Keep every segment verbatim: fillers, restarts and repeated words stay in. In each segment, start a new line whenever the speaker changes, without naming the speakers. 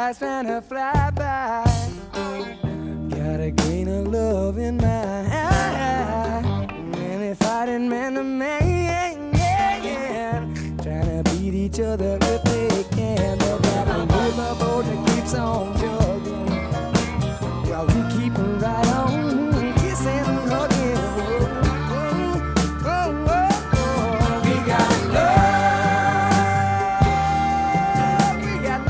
dies trying to fly by. Got a grain of love in my eye. Many fighting man to man, yeah, yeah. Trying to beat each other if they can. But got a riverboat that keeps on chugging, while we keep right on kissing and hugging. Oh, oh, oh, oh. We got love, we got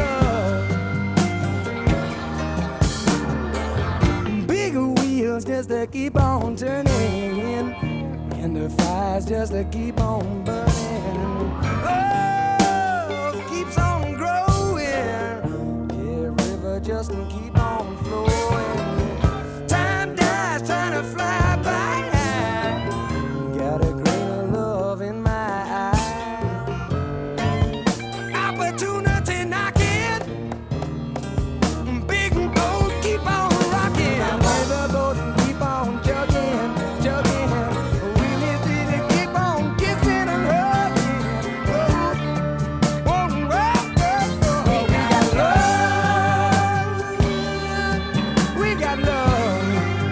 love. Bigger wheels just to keep on turning, and the fires just to keep on burning. Oh, keeps on growing. Yeah, river just to keep on flowing. Time dies trying to fly by. Got a grain of love in my eye. Opportunity knocking. Big boat keep on rocking. Riverboat keep on chugging, chugging. We need to keep on kissing and hugging. Oh, oh, oh, oh, oh. We got love. We got love.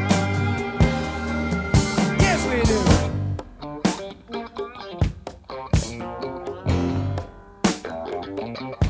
Yes, we do.